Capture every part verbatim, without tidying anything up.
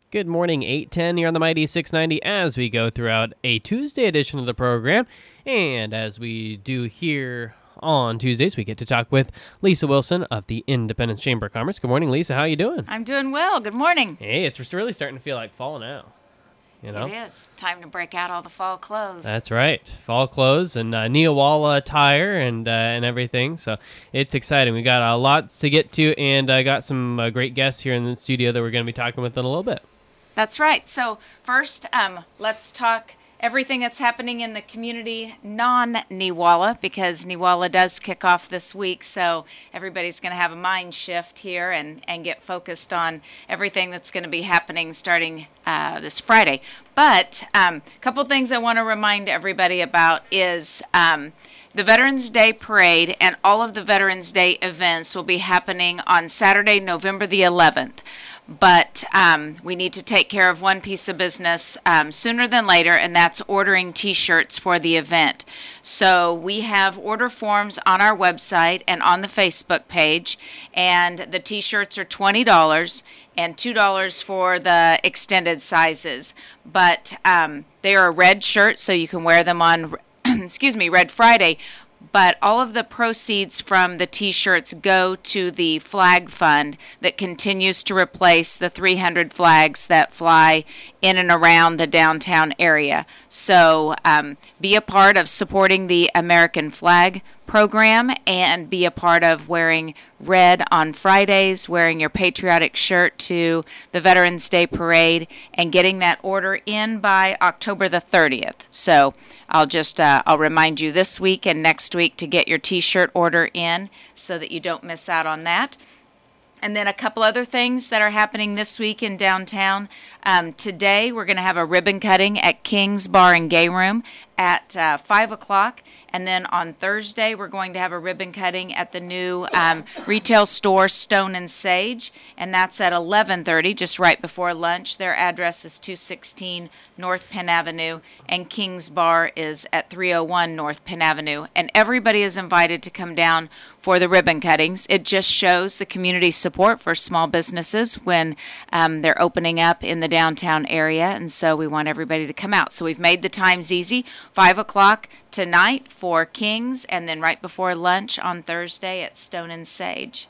Good morning, eight ten here on the Mighty six ninety as we go throughout a Tuesday edition of the program. And as we do here on Tuesdays, we get to talk with Lisa Wilson of the Independence Chamber of Commerce. Good morning, Lisa. How you doing? I'm doing well. Good morning. Hey, it's really starting to feel like fall now. You know? It is. Time to break out all the fall clothes. That's right. Fall clothes and uh, Neowalla attire and uh, and everything. So it's exciting. We got a uh, lot to get to, and I uh, got some uh, great guests here in the studio that we're going to be talking with in a little bit. That's right. So first, um, let's talk everything that's happening in the community non-Neowalla, because Neowalla does kick off this week, so everybody's going to have a mind shift here and, and get focused on everything that's going to be happening starting uh, this Friday. But um, a couple things I want to remind everybody about is um, the Veterans Day Parade and all of the Veterans Day events will be happening on Saturday, November the eleventh. But um, we need to take care of one piece of business um, sooner than later, and that's ordering T-shirts for the event. So we have order forms on our website and on the Facebook page, and the T-shirts are twenty dollars and two dollars for the extended sizes. But um, they are a red shirt, so you can wear them on, excuse me, Red Friday. But all of the proceeds from the T-shirts go to the flag fund that continues to replace the three hundred flags that fly in and around the downtown area. So um, be a part of supporting the American flag program and be a part of wearing red on Fridays, wearing your patriotic shirt to the Veterans Day Parade, and getting that order in by October the thirtieth. So I'll just uh, I'll remind you this week and next week to get your T-shirt order in so that you don't miss out on that. And then a couple other things that are happening this week in downtown. Um, today we're going to have a ribbon cutting at King's Bar and Game Room at uh, five o'clock. And then on Thursday, we're going to have a ribbon cutting at the new um, retail store, Stone and Sage, and that's at eleven thirty, just right before lunch. Their address is two sixteen North Penn Avenue, and King's Bar is at three oh one North Penn Avenue. And everybody is invited to come down for the ribbon cuttings. It just shows the community support for small businesses when um, they're opening up in the downtown area, and so we want everybody to come out. So we've made the times easy, five o'clock tonight for King's, and then right before lunch on Thursday at Stone and Sage.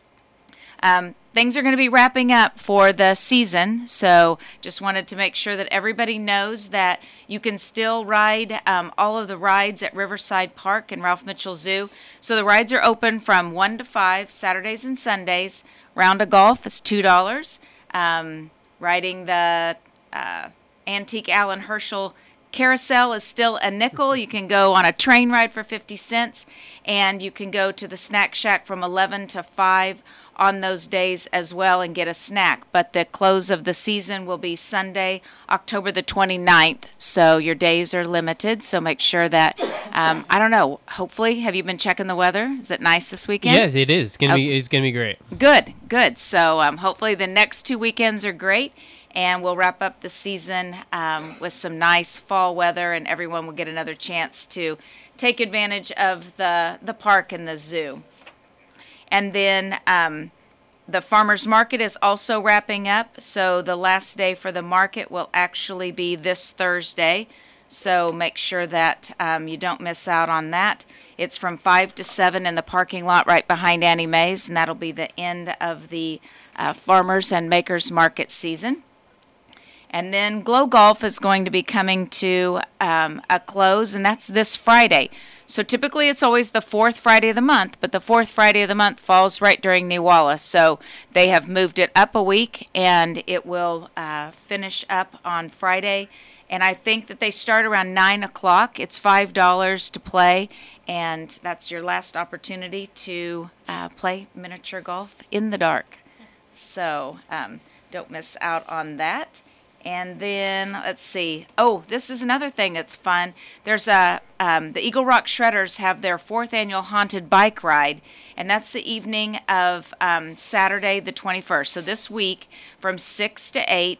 Um, things are going to be wrapping up for the season, so just wanted to make sure that everybody knows that you can still ride um, all of the rides at Riverside Park and Ralph Mitchell Zoo. So the rides are open from one to five, Saturdays and Sundays. Round of golf is two dollars. Um, riding the uh, Antique Allen Herschel Carousel is still a nickel. You can go on a train ride for fifty cents, and you can go to the Snack Shack from eleven to five on those days as well and get a snack. But the close of the season will be Sunday, October the twenty-ninth, so your days are limited, so make sure that, um, I don't know, hopefully, have you been checking the weather? Is it nice this weekend? Yes, it is. It's going to okay. be, it's gonna be great. Good, good. So um, hopefully the next two weekends are great, and we'll wrap up the season um, with some nice fall weather, and everyone will get another chance to take advantage of the, the park and the zoo. And then um, the farmers market is also wrapping up, so the last day for the market will actually be this Thursday. So make sure that um, you don't miss out on that. It's from five to seven in the parking lot right behind Annie Mae's, and that'll be the end of the uh, farmers and makers market season. And then Glow Golf is going to be coming to um, a close, and that's this Friday. So typically it's always the fourth Friday of the month, but the fourth Friday of the month falls right during Neowalla. So they have moved it up a week, and it will uh, finish up on Friday. And I think that they start around nine o'clock. It's five dollars to play, and that's your last opportunity to uh, play miniature golf in the dark. So um, don't miss out on that. And then, let's see. Oh, this is another thing that's fun. There's a, um, the Eagle Rock Shredders have their fourth annual haunted bike ride, and that's the evening of um, Saturday the twenty-first. So this week from six to eight,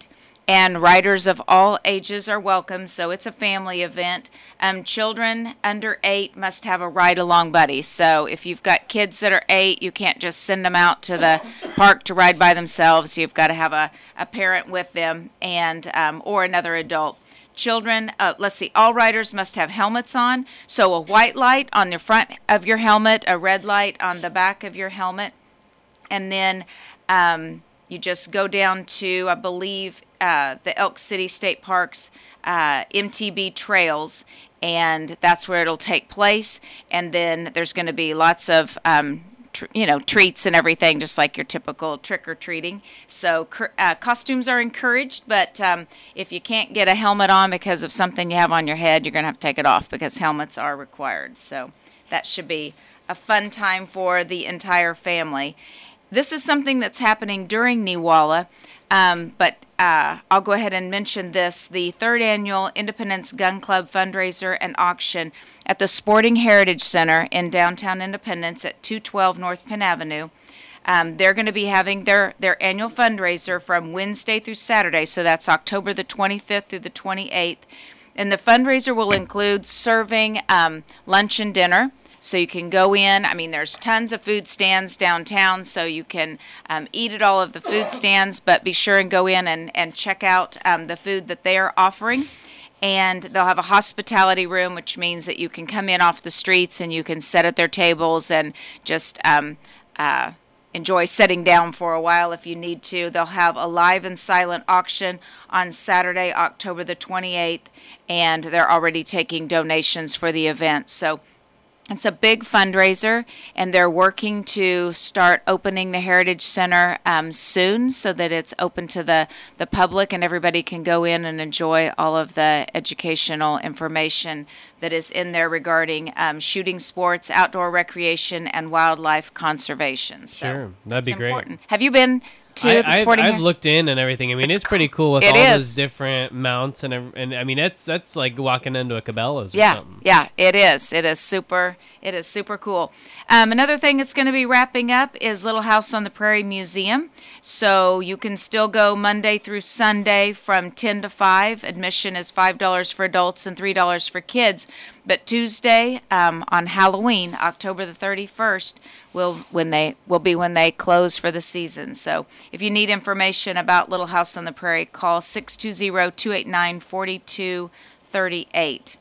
and riders of all ages are welcome, so it's a family event. Um, children under eight must have a ride-along buddy, so if you've got kids that are eight, you can't just send them out to the park to ride by themselves. You've got to have a, a parent with them and um, or another adult. Children, uh, let's see, all riders must have helmets on, so a white light on the front of your helmet, a red light on the back of your helmet, and then um, you just go down to, I believe, uh, the Elk City State Park's uh, M T B trails, and that's where it'll take place. And then there's going to be lots of, um, tr- you know, treats and everything, just like your typical trick-or-treating. So uh, costumes are encouraged, but um, if you can't get a helmet on because of something you have on your head, you're going to have to take it off because helmets are required. So that should be a fun time for the entire family. This is something that's happening during Newalla, um, but uh, I'll go ahead and mention this. The third annual Independence Gun Club fundraiser and auction at the Sporting Heritage Center in downtown Independence at two twelve North Penn Avenue. Um, they're going to be having their, their annual fundraiser from Wednesday through Saturday, so that's October the twenty-fifth through the twenty-eighth. And the fundraiser will include serving um, lunch and dinner. So you can go in. I mean, there's tons of food stands downtown, so you can um, eat at all of the food stands, but be sure and go in and, and check out um, the food that they are offering. And they'll have a hospitality room, which means that you can come in off the streets and you can sit at their tables and just um, uh, enjoy sitting down for a while if you need to. They'll have a live and silent auction on Saturday, October the twenty-eighth, and they're already taking donations for the event. So it's a big fundraiser, and they're working to start opening the Heritage Center um, soon so that it's open to the, the public and everybody can go in and enjoy all of the educational information that is in there regarding um, shooting sports, outdoor recreation, and wildlife conservation. So sure, that'd be great. Important. Have you been to I, the sporting? I've, I've looked in and everything. I mean, it's, it's pretty cool with it all is. those different mounts and and I mean, that's that's like walking into a Cabela's or yeah, something. Yeah, it is. It is super. It is super cool. Um, another thing that's going to be wrapping up is Little House on the Prairie Museum. So you can still go Monday through Sunday from ten to five. Admission is five dollars for adults and three dollars for kids. But Tuesday um, on Halloween, October the thirty-first, will when they will be when they close for the season. So if you need information about Little House on the Prairie, call six two zero, two eight nine, four two three eight.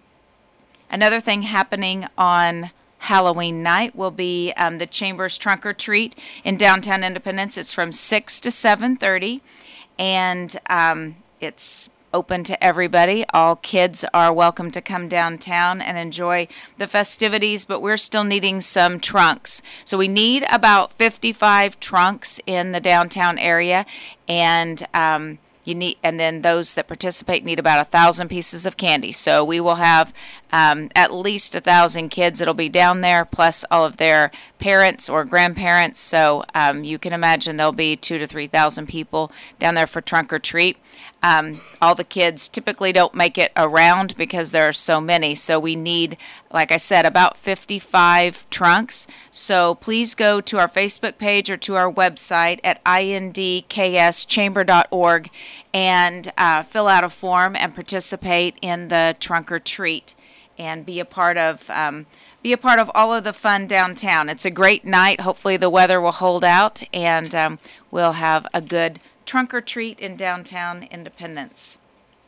Another thing happening on Halloween night will be um, the Chambers Trunk or Treat in downtown Independence. It's from six to seven thirty, and um, it's open to everybody. All kids are welcome to come downtown and enjoy the festivities, but we're still needing some trunks. So we need about fifty-five trunks in the downtown area, and um, you need, and then those that participate need about a thousand pieces of candy. So we will have um, at least a thousand kids that'll be down there, plus all of their parents or grandparents. So um, you can imagine there'll be two to three thousand people down there for trunk or treat. Um, all the kids typically don't make it around because there are so many. So we need, like I said, about fifty-five trunks. So please go to our Facebook page or to our website at I N D K S chamber dot org and uh, fill out a form and participate in the trunk or treat and be a part of um, be a part of all of the fun downtown. It's a great night. Hopefully the weather will hold out and um, we'll have a good trunk or treat in downtown Independence.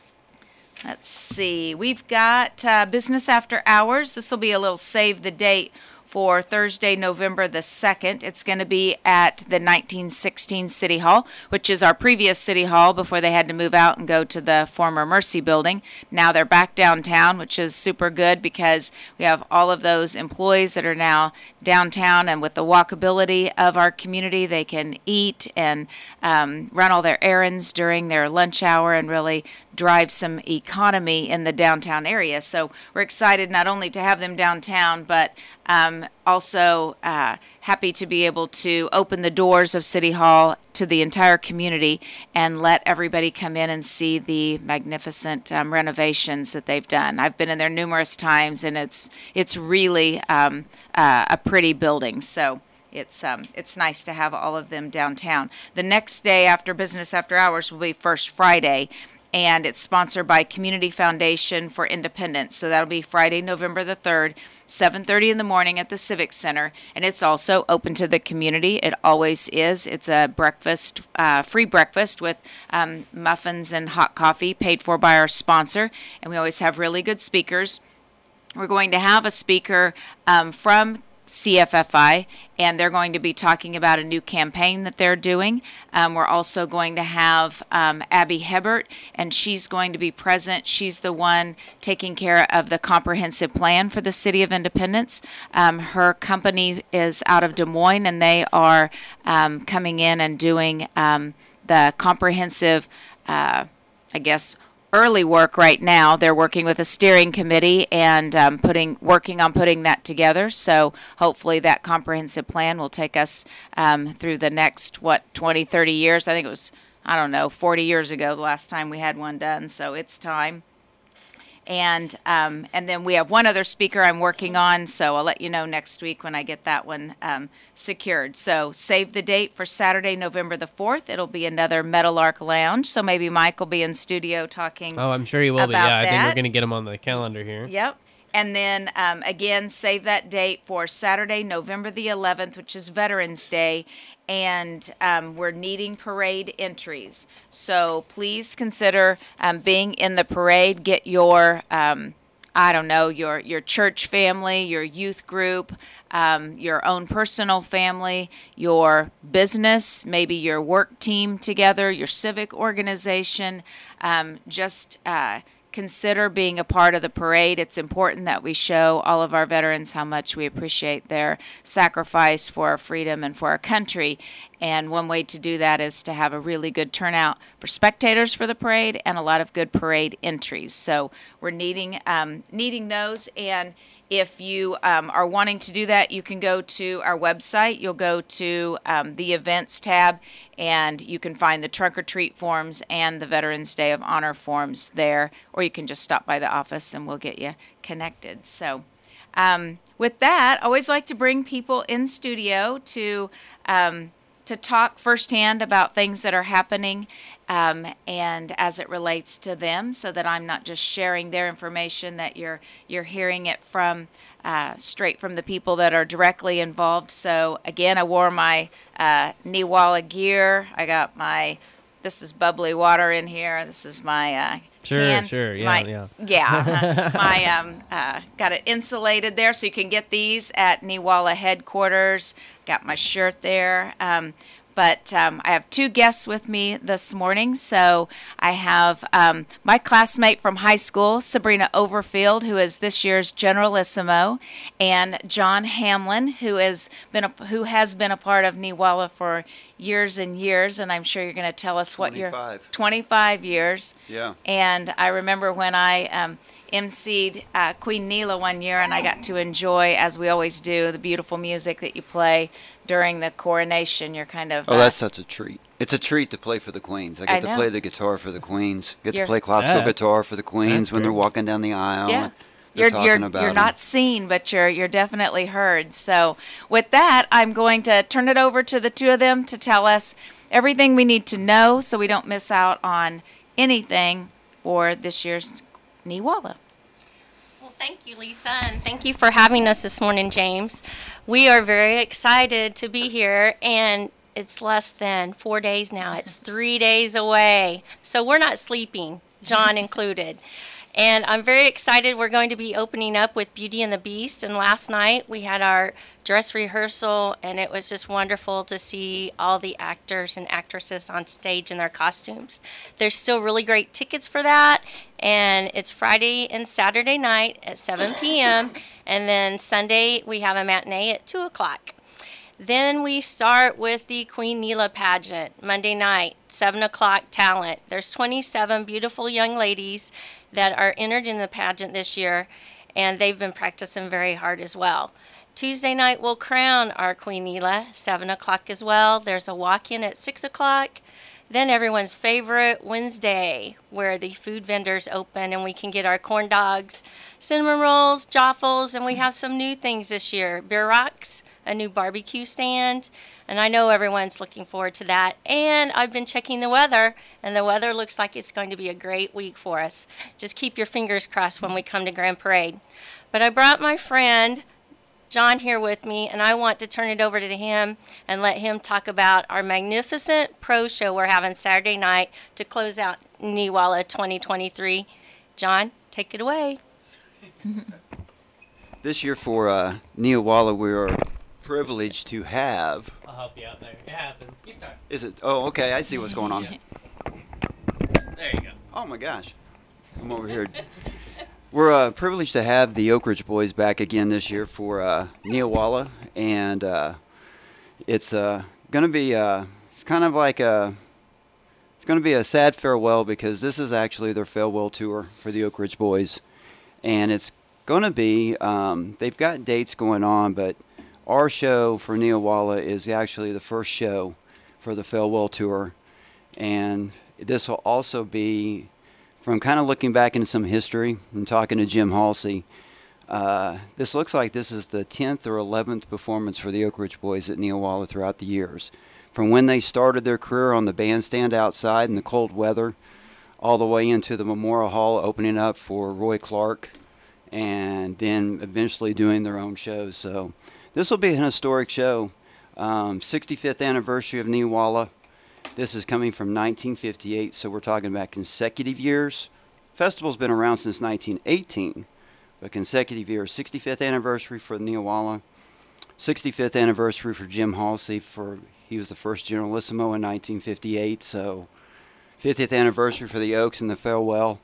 Let's see. We've got uh, Business After Hours. This will be a little save the date for Thursday, November the second. It's going to be at the nineteen sixteen City Hall, which is our previous City Hall before they had to move out and go to the former Mercy building. Now they're back downtown, which is super good because we have all of those employees that are now downtown, and with the walkability of our community, they can eat and um, run all their errands during their lunch hour and really drive some economy in the downtown area. So we're excited not only to have them downtown, but um, also uh, happy to be able to open the doors of City Hall to the entire community and let everybody come in and see the magnificent um, renovations that they've done. I've been in there numerous times, and it's it's really um, uh, a pretty building. So it's um, it's nice to have all of them downtown. The next day after Business After Hours will be First Friday, and it's sponsored by Community Foundation for Independence. So that'll be Friday, November the third, seven thirty in the morning at the Civic Center, and it's also open to the community. It always is. It's a breakfast, uh, free breakfast with um, muffins and hot coffee paid for by our sponsor, and we always have really good speakers. We're going to have a speaker um, from C F F I, and they're going to be talking about a new campaign that they're doing. Um, we're also going to have um, Abby Hebert, and she's going to be present. She's the one taking care of the comprehensive plan for the City of Independence. Um, her company is out of Des Moines, and they are um, coming in and doing um, the comprehensive, uh, I guess, early work right now. They're working with a steering committee and um, putting working on putting that together. So hopefully that comprehensive plan will take us um, through the next, what, twenty, thirty years. I think it was, I don't know, forty years ago the last time we had one done. So it's time. And um, and then we have one other speaker I'm working on, so I'll let you know next week when I get that one um, secured. So save the date for Saturday, November the fourth. It'll be another Meadowlark Lounge, so maybe Mike will be in studio talking Oh, I'm sure he will be. about Yeah, I think that. we're going to get him on the calendar here. Yep. And then, um, again, save that date for Saturday, November the eleventh, which is Veterans Day, and um, we're needing parade entries. So please consider um, being in the parade. Get your, um, I don't know, your, your church family, your youth group, um, your own personal family, your business, maybe your work team together, your civic organization, um, just... Uh, Consider being a part of the parade. It's important that we show all of our veterans how much we appreciate their sacrifice for our freedom and for our country. And one way to do that is to have a really good turnout for spectators for the parade and a lot of good parade entries. So we're needing um, needing those. And if you um, are wanting to do that, you can go to our website. You'll go to um, the events tab, and you can find the trunk or treat forms and the Veterans Day of Honor forms there, or you can just stop by the office and we'll get you connected. So um, with that, I always like to bring people in studio to um, to talk firsthand about things that are happening um, and as it relates to them, so that I'm not just sharing their information, that you're you're hearing it from uh, straight from the people that are directly involved. So again, I wore my uh, Newalla gear. I got my, this is bubbly water in here. This is my uh, Sure, can. sure, yeah, my, yeah. Yeah, uh-huh. my, um, uh, got it insulated there, so you can get these at Newalla headquarters. Got my shirt there. Um, But um, I have two guests with me this morning. So I have um, my classmate from high school, Sabrina Overfield, who is this year's Generalissimo, and John Hamlin, who has been a, who has been a part of Newalla for years and years. And I'm sure you're going to tell us what you're twenty-five years. Yeah. And I remember when I um, emceed uh, Queen Nila one year, and I got to enjoy, as we always do, the beautiful music that you play during the coronation. You're kind of... Oh, uh, that's such a treat. It's a treat to play for the Queens. I get I to know. play the guitar for the Queens. Get You're- to play classical Yeah. guitar for the Queens That's when they're great. walking down the aisle. Yeah. and They're You're talking you're about you're 'em. not seen, but you're you're definitely heard. So with that, I'm going to turn it over to the two of them to tell us everything we need to know, so we don't miss out on anything for this year's Newalla. Well, thank you, Lisa, and thank you for having us this morning, James. We are very excited to be here, and it's less than four days now. It's three days away, so we're not sleeping, John included. And I'm very excited. We're going to be opening up with Beauty and the Beast, and last night we had our dress rehearsal, and it was just wonderful to see all the actors and actresses on stage in their costumes. There's still really great tickets for that, and it's Friday and Saturday night at seven p.m., and then Sunday we have a matinee at two o'clock. Then we start with the Queen Nila pageant, Monday night, seven o'clock talent. There's twenty-seven beautiful young ladies that are entered in the pageant this year, and they've been practicing very hard as well. Tuesday night we'll crown our Queen Nila, seven o'clock as well. There's a walk-in at six o'clock. Then everyone's favorite, Wednesday, where the food vendors open and we can get our corn dogs, cinnamon rolls, joffles, and we have some new things this year. Beer rocks, a new barbecue stand, and I know everyone's looking forward to that. And I've been checking the weather, and the weather looks like it's going to be a great week for us. Just keep your fingers crossed when we come to Grand Parade. But I brought my friend John here with me, and I want to turn it over to him and let him talk about our magnificent pro show we're having Saturday night to close out Newalla twenty twenty-three. John, take it away. This year for uh, Newalla, we are privileged to have. I'll help you out there. It happens. Keep talking. Is it? Oh, okay. I see what's going on. There you go. Oh my gosh, I'm over here. We're uh, privileged to have the Oak Ridge Boys back again this year for uh, Newalla, and uh, it's uh, going to be uh, it's kind of like a it's going to be a sad farewell because this is actually their farewell tour for the Oak Ridge Boys, and it's going to be um, they've got dates going on, but our show for Newalla is actually the first show for the farewell tour, and this will also be. From kind of looking back into some history and talking to Jim Halsey, uh, this looks like this is the tenth or eleventh performance for the Oak Ridge Boys at Newalla throughout the years. From when they started their career on the bandstand outside in the cold weather, all the way into the Memorial Hall opening up for Roy Clark, and then eventually doing their own shows. So this will be an historic show. Um, sixty-fifth anniversary of Newalla. This is coming from nineteen fifty-eight, so we're talking about consecutive years. Festival's been around since nineteen eighteen, but consecutive years. sixty-fifth anniversary for Newalla, sixty-fifth anniversary for Jim Halsey. For he was the first Generalissimo in nineteen fifty-eight, so fiftieth anniversary for the Oaks and the farewell.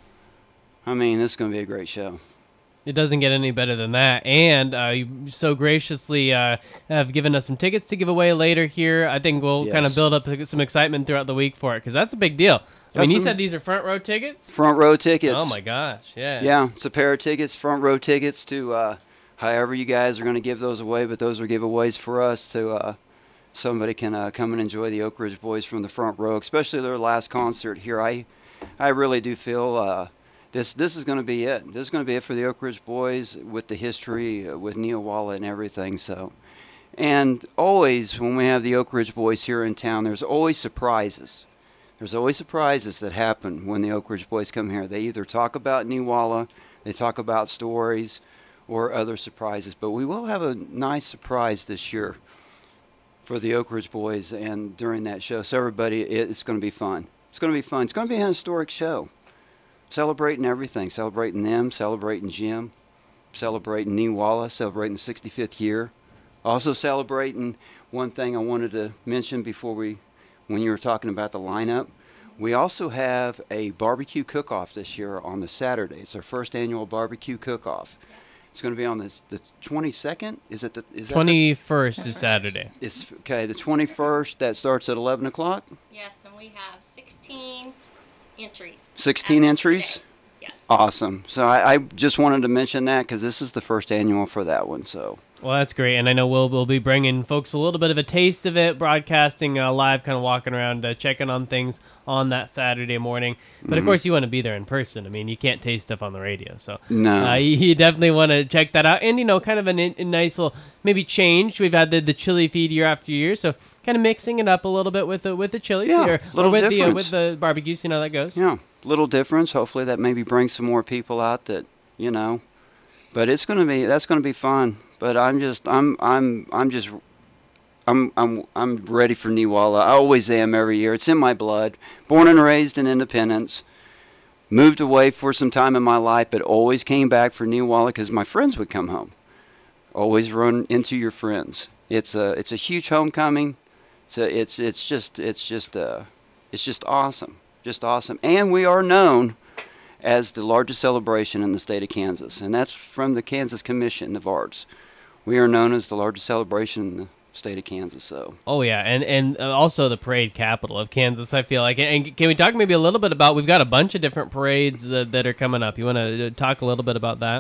I mean, this is going to be a great show. It doesn't get any better than that. And uh, you so graciously uh, have given us some tickets to give away later here. I think we'll Yes. kind of build up some excitement throughout the week for it, because that's a big deal. I That's mean, you some- said these are front row tickets? Front row tickets. Oh, my gosh, yeah. Yeah, it's a pair of tickets, front row tickets to uh, however you guys are going to give those away, but those are giveaways for us to uh, somebody can uh, come and enjoy the Oak Ridge Boys from the front row, especially their last concert here. I, I really do feel uh, this this is going to be it. This is going to be it for the Oak Ridge Boys with the history, uh, with Newalla and everything. So, and always when we have the Oak Ridge Boys here in town, there's always surprises. There's always surprises that happen when the Oak Ridge Boys come here. They either talk about Newalla, they talk about stories, or other surprises. But we will have a nice surprise this year for the Oak Ridge Boys and during that show. So everybody, it's going to be fun. It's going to be fun. It's going to be an historic show. Celebrating everything. Celebrating them, celebrating Jim, celebrating Newalla, celebrating the sixty-fifth year. Also celebrating one thing I wanted to mention before we, when you were talking about the lineup, we also have a barbecue cook-off this year on the Saturday. It's our first annual barbecue cook-off. It's going to be on the the twenty-second. Is it the is that twenty-first is Saturday. the, it's okay? The twenty-first. That starts at eleven o'clock. Yes, and we have sixteen entries. Sixteen as of entries. today. Yes. Awesome. So I, I just wanted to mention that because this is the first annual for that one. So Well, that's great, and I know we'll we'll be bringing folks a little bit of a taste of it, broadcasting uh, live, kind of walking around, uh, checking on things on that Saturday morning. But of course, you want to be there in person. I mean, you can't taste stuff on the radio, so No. uh, you, you definitely want to check that out. And you know, kind of a, n- a nice little maybe change. We've had the, the chili feed year after year, so kind of mixing it up a little bit with the with the chili, Yeah, or, or little with the uh, difference. with the barbecue. See how that goes. yeah, little difference. Hopefully that maybe brings some more people out that you know. But it's gonna be that's gonna be fun. But I'm just I'm I'm I'm just I'm I'm I'm ready for Newalla. I always am every year. It's in my blood. Born and raised in Independence. Moved away for some time in my life, but always came back for Newalla because my friends would come home. Always run into your friends. It's a it's a huge homecoming. So it's it's just it's just uh it's just awesome, just awesome. And we are known as the largest celebration in the state of Kansas, and that's from the Kansas Commission of Arts. We are known as the largest celebration in the state of Kansas. So Oh yeah, and and uh, also the parade capital of Kansas. I feel like. And, and can we talk maybe a little bit about? We've got a bunch of different parades that, that are coming up. You want to talk a little bit about that?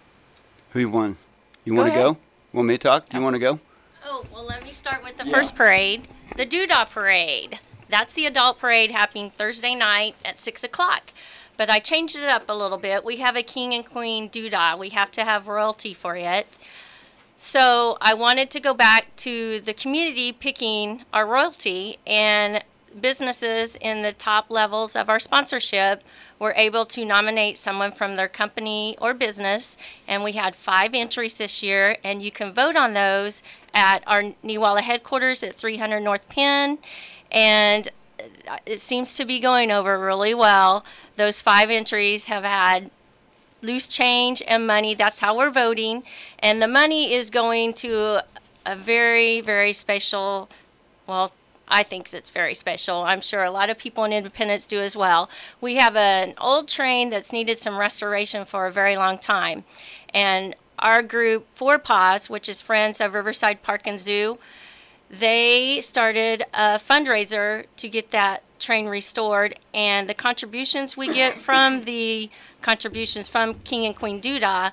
who you want? You Go want to ahead. go? Want me to talk? You want to go? Oh, well, let me start with the first parade, the Doodah Parade. That's the adult parade happening Thursday night at six o'clock. But I changed it up a little bit. We have a king and queen Doodah. We have to have royalty for it. So I wanted to go back to the community picking our royalty, and businesses in the top levels of our sponsorship were able to nominate someone from their company or business, and we had five entries this year, and you can vote on those at our Newalla headquarters at three hundred North Penn, and it seems to be going over really well. Those five entries have had loose change and money. That's how we're voting, and the money is going to a very, very special, well, I think it's very special. I'm sure a lot of people in Independence do as well. We have an old train that's needed some restoration for a very long time. And our group, Four Paws, which is Friends of Riverside Park and Zoo, they started a fundraiser to get that train restored. And the contributions we get from the contributions from King and Queen Doodah,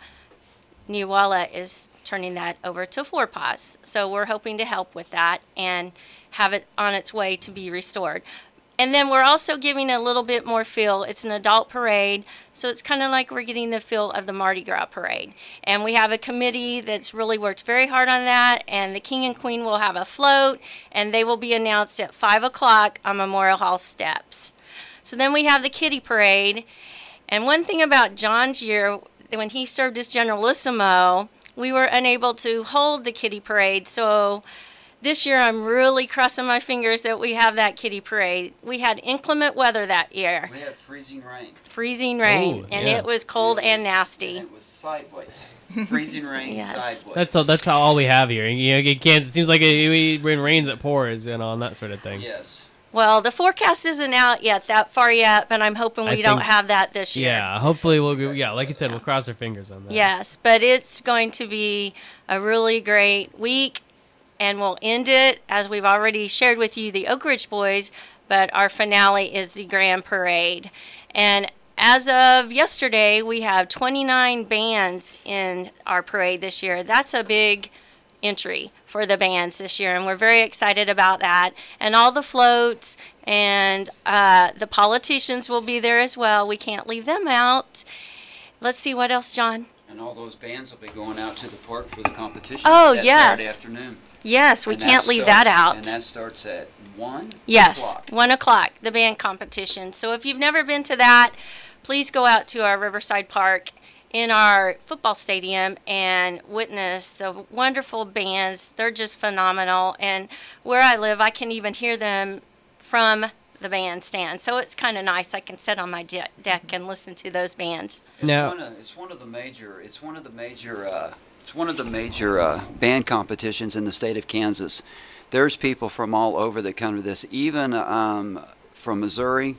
Newalla is turning that over to Four Paws. So we're hoping to help with that and have it on its way to be restored. And then we're also giving a little bit more feel. It's an adult parade, so it's kind of like we're getting the feel of the Mardi Gras parade. And we have a committee that's really worked very hard on that, and the King and Queen will have a float, and they will be announced at five o'clock on Memorial Hall steps. So then we have the Kitty Parade. And one thing about John's year, when he served as Generalissimo, we were unable to hold the Kitty Parade, so this year, I'm really crossing my fingers that we have that Kitty Parade. We had inclement weather that year. We had freezing rain. Freezing rain, Ooh, and yeah. it was cold It was- and nasty. And it was sideways. Freezing rain, Yes. sideways. That's all. That's all we have here. You know, it can't. It seems like it, when it rains, it pours, you know, and that sort of thing. Yes. Well, the forecast isn't out yet, that far yet, but I'm hoping I we don't think- have that this year. Yeah. Hopefully, we'll. Go, yeah, like you said, we'll cross our fingers on that. Yes, but it's going to be a really great week, and we'll end it, as we've already shared with you, the Oak Ridge Boys, but our finale is the Grand Parade. And as of yesterday, we have twenty-nine bands in our parade this year. That's a big entry for the bands this year, and we're very excited about that. And all the floats and uh, the politicians will be there as well. We can't leave them out. Let's see, what else, John? And all those bands will be going out to the park for the competition. Oh, that yes. Saturday afternoon. Yes, we And can't that leave starts- that out. And that starts at one Yes, o'clock. one o'clock, the band competition. So if you've never been to that, please go out to our Riverside Park in our football stadium and witness the wonderful bands. They're just phenomenal. And where I live, I can even hear them from the bandstand. So it's kind of nice. I can sit on my de- deck and listen to those bands. It's Now- one of, it's one of the major. It's one of the major. Uh, it's one of the major uh, band competitions in the state of Kansas. There's people from all over that come to this, even um, from Missouri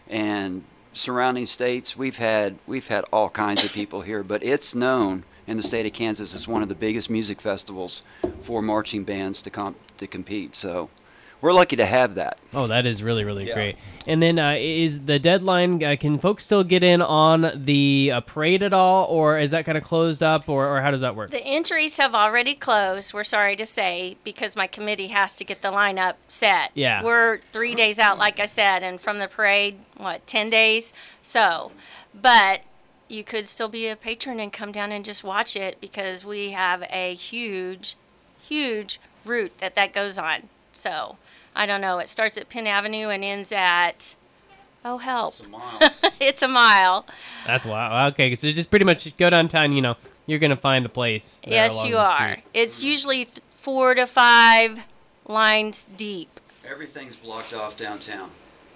and surrounding states. We've had we've had all kinds of people here, but it's known in the state of Kansas as one of the biggest music festivals for marching bands to comp- to compete. So we're lucky to have that. Oh, that is really, really Yeah. great. And then uh, is the deadline, uh, can folks still get in on the uh, parade at all, or is that kind of closed up, or, or how does that work? The entries have already closed, we're sorry to say, because my committee has to get the lineup set. Yeah. We're three days out, like I said, and from the parade, what, ten days? So, but you could still be a patron and come down and just watch it, because we have a huge, huge route that that goes on. So, I don't know, it starts at Penn Avenue and ends at, oh, help. It's a mile. It's a mile. That's wow. Okay, so just pretty much go downtown, you know, you're going to find a place. there Yes, along you the are. street. It's usually th- four to five lines deep. Everything's blocked off downtown.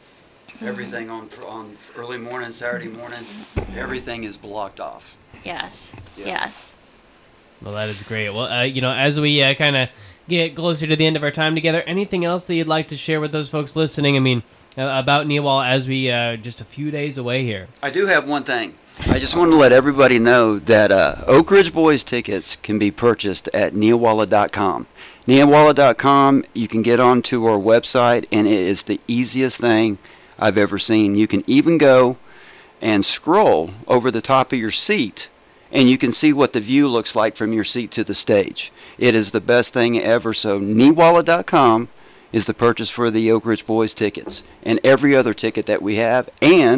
Everything on on early morning, Saturday morning, everything is blocked off. Yes, Yeah. yes. Well, that is great. Well, uh, you know, as we uh, kind of get closer to the end of our time together, anything else that you'd like to share with those folks listening? I mean, uh, about Newalla as we uh, just a few days away here. I do have one thing. I just want to let everybody know that uh, Oak Ridge Boys tickets can be purchased at neowalla dot com. neowalla dot com, you can get onto our website, and it is the easiest thing I've ever seen. You can even go and scroll over the top of your seat, and you can see what the view looks like from your seat to the stage. It is the best thing ever. So neowalla dot com is the purchase for the Oak Ridge Boys tickets and every other ticket that we have, and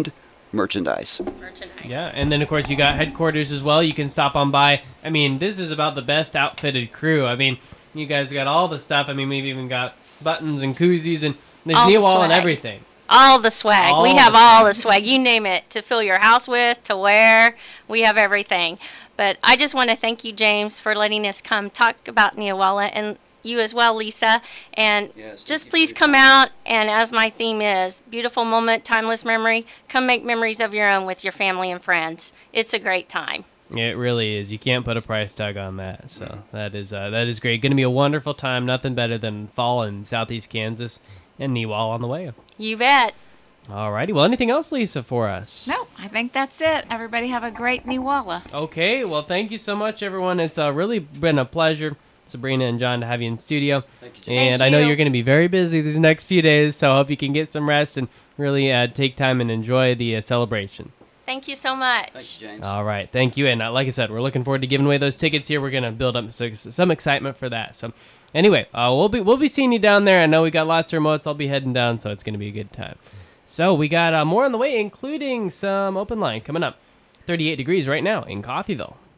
merchandise. Merchandise. Yeah, and then of course you got headquarters as well. You can stop on by. I mean, this is about the best outfitted crew. I mean, you guys got all the stuff. I mean, we've even got buttons and koozies and there's All the Neowall and swag. everything. All the swag. All we have the all the swag. You name it, to fill your house with, to wear. We have everything. But I just want to thank you, James, for letting us come talk about Neowalla, and you as well, Lisa. And Yes, thank just you please for your come time. out, and as my theme is, beautiful moment, timeless memory, come make memories of your own with your family and friends. It's a great time. It really is. You can't put a price tag on that. So that is uh, that is great. Going to be a wonderful time. Nothing better than fall in southeast Kansas and Neowall on the way. You bet. Alrighty. Well, anything else, Lisa, for us? No, I think that's it. Everybody have a great Neowalla. Okay. Well, thank you so much, everyone. It's uh, really been a pleasure, Sabrina and John, to have you in studio. Thank you, Jim. And Thank I know you. you're going to be very busy these next few days, so I hope you can get some rest and really uh, take time and enjoy the uh, celebration. Thank you so much. Thank you, James. All right, thank you. And uh, like I said, we're looking forward to giving away those tickets here. We're gonna build up some, some excitement for that. So, anyway, uh, we'll be we'll be seeing you down there. I know we got lots of remotes. I'll be heading down, so it's gonna be a good time. So we got uh, more on the way, including some open line coming up. thirty-eight degrees right now in Coffeyville.